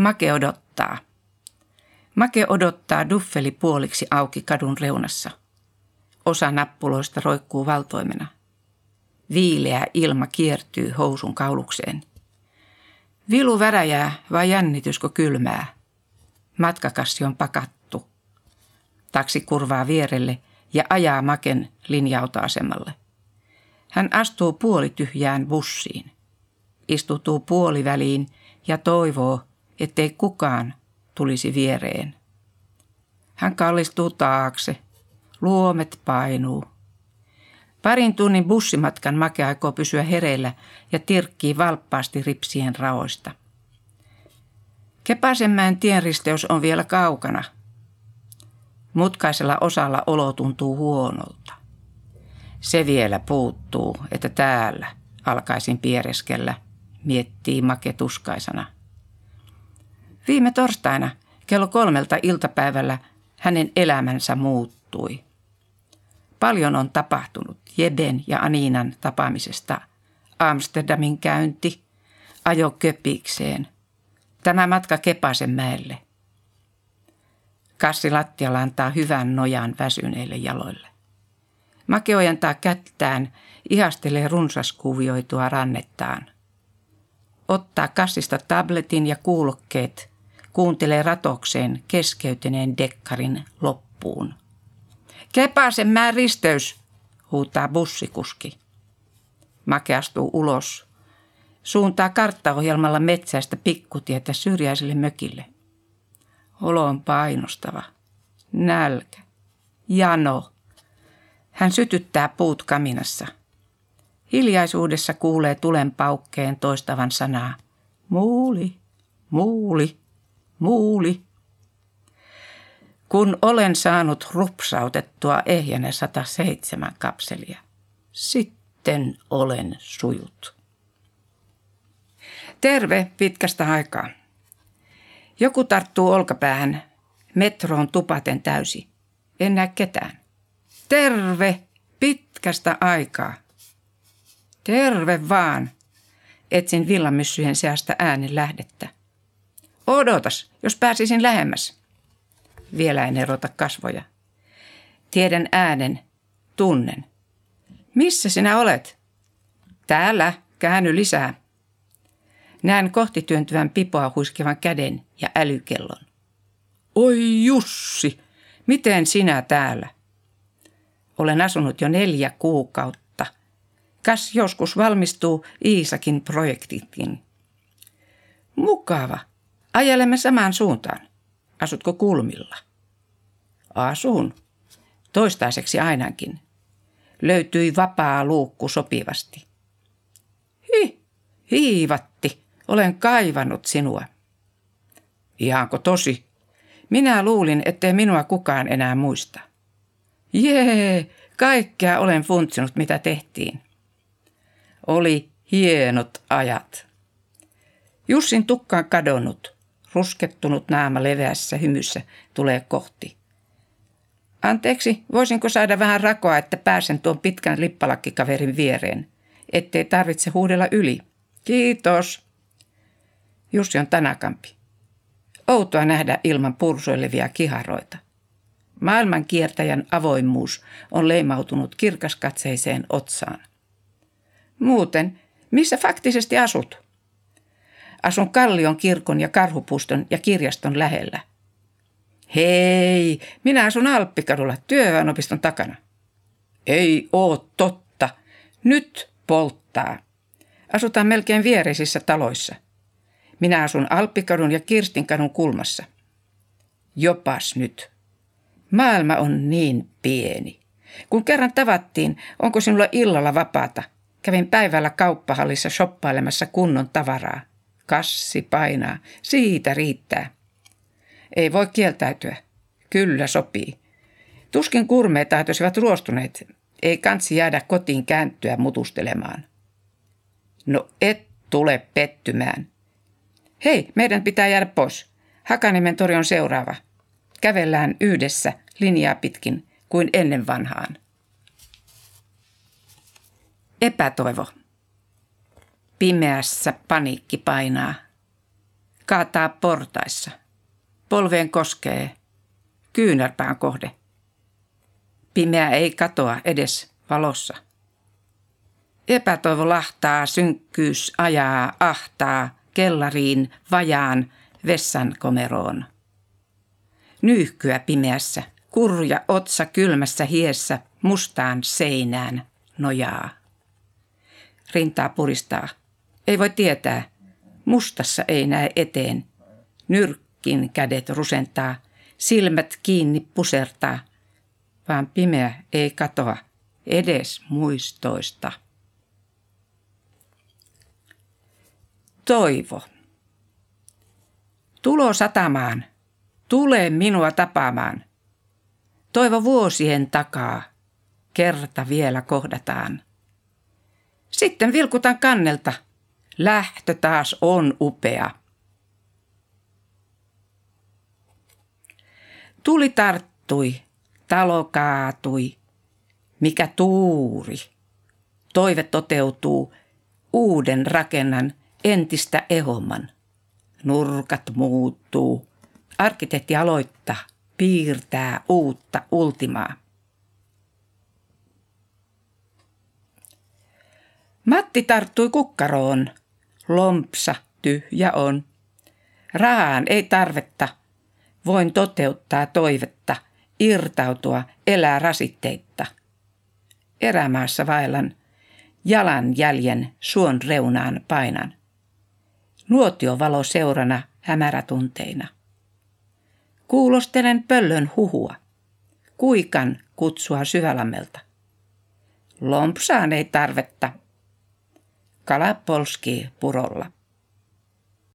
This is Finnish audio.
Make odottaa. Make odottaa duffeli puoliksi auki kadun reunassa. Osa nappuloista roikkuu valtoimena. Viileä ilma kiertyy housun kaulukseen. Vilu väräjää vai jännityskö kylmää? Matkakassi on pakattu. Taksi kurvaa vierelle ja ajaa Maken linja-autoasemalle. Hän astuu puolityhjään bussiin. Istutuu puoliväliin ja toivoo, ettei kukaan tulisi viereen. Hän kallistuu taakse. Luomet painuu. Parin tunnin bussimatkan Make aikoo pysyä hereillä ja tirkkii valppaasti ripsien raoista. Kepasenmäen tienristeys on vielä kaukana. Mutkaisella osalla olo tuntuu huonolta. Se vielä puuttuu, että täällä alkaisin piereskellä, miettii Make tuskaisana. Viime torstaina kello 3 iltapäivällä hänen elämänsä muuttui. Paljon on tapahtunut Jeben ja Aninan tapaamisesta. Amsterdamin käynti, ajo Köpikseen. Tämä matka Kepasenmäelle. Kassi lattialla antaa hyvän nojan väsyneille jaloille. Make ojentaa kättään, ihastelee runsaskuvioitua rannettaan. Ottaa kassista tabletin ja kuulokkeet, kuuntelee ratokseen keskeytyneen dekkarin loppuun. Kepasenmäen risteys, huutaa bussikuski. Make astuu ulos, suuntaa karttaohjelmalla metsäistä pikkutietä syrjäiselle mökille. Olo on painostava, nälkä, jano. Hän sytyttää puut kaminassa. Hiljaisuudessa kuulee tulen paukkeen toistavan sanaa. Muuli, muuli, muuli. Kun olen saanut rupsautettua ehjänä 107 kapselia, sitten olen sujut. Terve pitkästä aikaa. Joku tarttuu olkapäähän. Metro on tupaten täysi. En näe ketään. Terve pitkästä aikaa. Terve vaan. Etsin villamyssyjen seasta äänen lähdettä. Odotas, jos pääsisin lähemmäs. Vielä en erota kasvoja. Tiedän äänen, tunnen. Missä sinä olet? Täällä, käänny lisää. Näen kohti työntyvän pipoa huiskevan käden ja älykellon. Oi Jussi, miten sinä täällä? Olen asunut jo 4 kuukautta. Kas joskus valmistuu Iisakin projektitkin. Mukava. Ajelemme samaan suuntaan. Asutko kulmilla? Asun. Toistaiseksi ainakin. Löytyi vapaa luukku sopivasti. Hiivatti. Olen kaivannut sinua. Ihanko tosi? Minä luulin, ettei minua kukaan enää muista. Jee, kaikkea olen funtsinut, mitä tehtiin. Oli hienot ajat. Jussin tukka on kadonnut. Ruskettunut naama leveässä hymyssä tulee kohti. Anteeksi, voisinko saada vähän rakoa, että pääsen tuon pitkän lippalakkikaverin viereen, ettei tarvitse huudella yli. Kiitos. Jussi on tanakampi. Outoa nähdä ilman pursoilevia kiharoita. Maailman kiertäjän avoimuus on leimautunut kirkaskatseiseen otsaan. Muuten, missä faktisesti asut? Asun Kallion kirkon ja Karhupuiston ja kirjaston lähellä. Hei, minä asun Alppikadulla työväenopiston takana. Ei oo totta. Nyt polttaa. Asutaan melkein viereisissä taloissa. Minä asun Alppikadun ja Kirstinkadun kulmassa. Jopas nyt. Maailma on niin pieni. Kun kerran tavattiin, onko sinulla illalla vapaata? Kävin päivällä kauppahallissa shoppailemassa kunnon tavaraa. Kassi painaa. Siitä riittää. Ei voi kieltäytyä. Kyllä sopii. Tuskin kurmeet taitoisivat ruostuneet. Ei kansi jäädä kotiin kääntyä mutustelemaan. No et tule pettymään. Hei, meidän pitää jäädä pois. Hakaniemen tori on seuraava. Kävellään yhdessä linjaa pitkin kuin ennen vanhaan. Epätoivo. Pimeässä paniikki painaa. kaataa portaissa. Polveen koskee, kyynärpään kohde. Pimeä ei katoa edes valossa. Epätoivo lahtaa, synkkyys ajaa, ahtaa, kellariin, vajaan, vessan komeroon. Nyyhkyä pimeässä, kurja otsa kylmässä hiessä, mustaan seinään nojaa. Rintaa puristaa, ei voi tietää, mustassa ei näe eteen. Nyrkkin kädet rusentaa, silmät kiinni pusertaa, vaan pimeä ei katoa edes muistoista. Toivo. Tulo satamaan, tule minua tapaamaan. Toivo vuosien takaa, kerta vielä kohdataan. Sitten vilkutan kannelta, lähtö taas on upea. Tuli tarttui, talo kaatui, mikä tuuri. Toive toteutuu, uuden rakennan entistä ehomman. Nurkat muuttuu, arkkitehti aloittaa, piirtää uutta ultimaa. Matti tarttui kukkaroon, lompsa tyhjä on. Rahaan ei tarvetta, voin toteuttaa toivetta, irtautua, elää rasitteitta. Erämaassa vaellan, jalan jäljen suon reunaan painan. Nuotiovalo seurana hämärätunteina. Kuulostelen pöllön huhua, kuikan kutsua Syvälammelta. Lompsaan ei tarvetta, kala polskii purolla.